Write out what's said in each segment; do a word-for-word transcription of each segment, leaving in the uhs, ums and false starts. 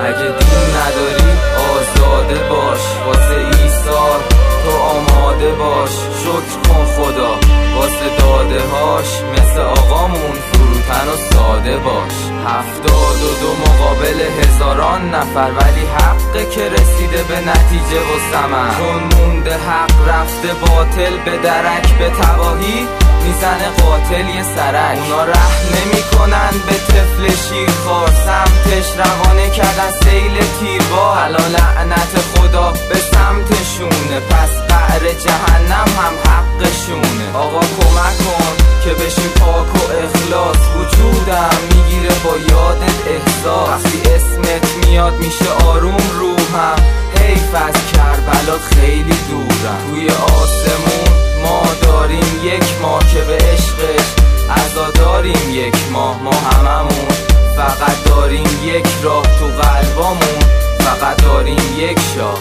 اگه دین نداری آزاده باش، واسه ایثار تو آماده باش. شکر کن خدا واسه داده هاش، مثل آقامون فروتن و ساده باش. هفتاد و دو مقابل هزاران نفر، ولی حقه که رسیده به نتیجه و ثمر. چون مونده حق رفته باطل به درک، به تباهی میزنه قاتل یه سرک. اونا رحم نمی کنن به طفل شیرخوار، سمتش روانه کردن سیل تیربار. الان لعنت خدا به سمتشونه، پس قعر جهنم هم حقشونه. آقا کمک کن که بشیم پاک و اخلاص، وجودم میگیره با یادت احساس. وقتی اسمت میاد میشه آروم روحم، حیف از کربلات خیلی دورم. توی آسمون ما داریم یک ماه که به عشقش عزا داریم یک ماه. ما هممون فقط داریم یک راه، تو قلبامون فقط داریم یک شاه.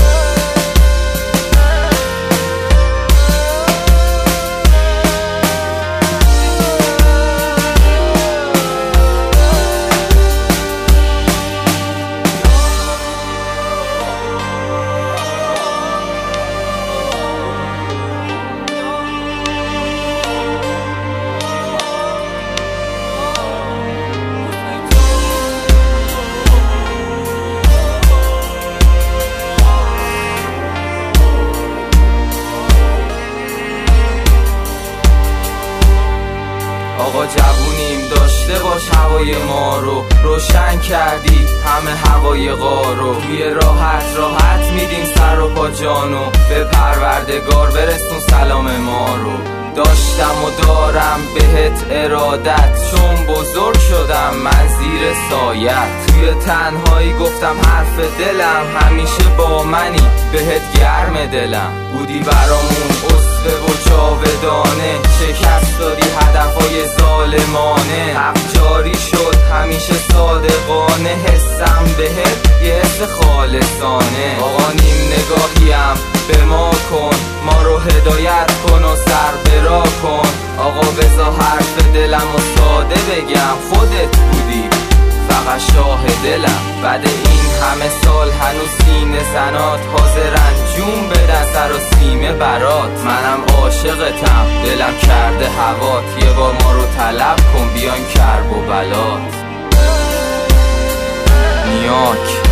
آقا جوونیم داشته باش هوای ما رو، روشن کردی همه هوای غارو. توی راحت راحت میدیم سر و پا جانو، به پروردگار برسون سلام ما رو. داشتم و دارم بهت ارادت، چون بزرگ شدم من زیر سایت. توی تنهایی گفتم حرف دلم، همیشه با منی بهت گرم دلم. بودی برامون اسوه و جاودانه، شکست دادی هدفهای ظالمانه. حق جاری شد همیشه صادقانه، حسم بهت یه حس خالصانه. آقا نیم نگاهیم به ما کن، ما رو هدایت کن و سر برا کن. آقا بذار حرف دلم و ساده بگم، خودت بودی فقط شاه دلم. بعد این همه سال هنوز سینه زنات حاضرن جون بدن سر و سیمه برات. منم عاشقتم دلم کرده هوات، یه بار ما رو طلب کن بیان کرب و بلات. نیاک